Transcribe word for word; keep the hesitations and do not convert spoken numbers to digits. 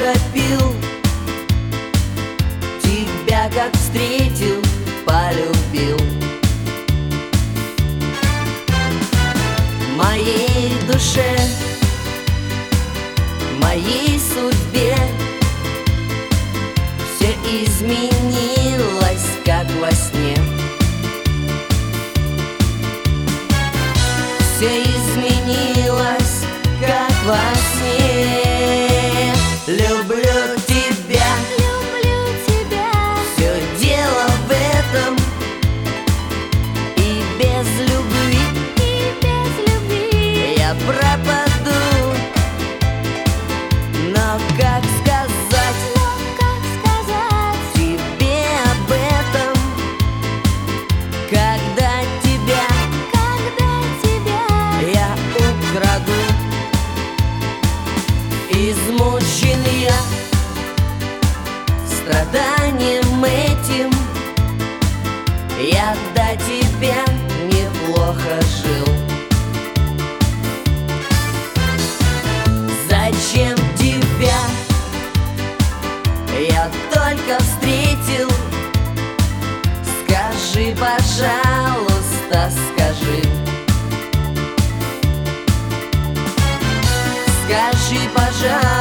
утопил, тебя как встретил, полюбил. Моей душе, моей судьбе все изменилось, как во сне. Все изменилось, как во сне. Люблю тебя, люблю тебя. все дело в этом. И без любви, И без любви я пропаду. Но как сказать, но как сказать тебе об этом, когда тебя когда тебя я украду? Измучен я страданием этим, я до тебя неплохо жил. Зачем тебя я только встретил? Скажи, пожалуйста, скажи. Скажи, пожалуйста,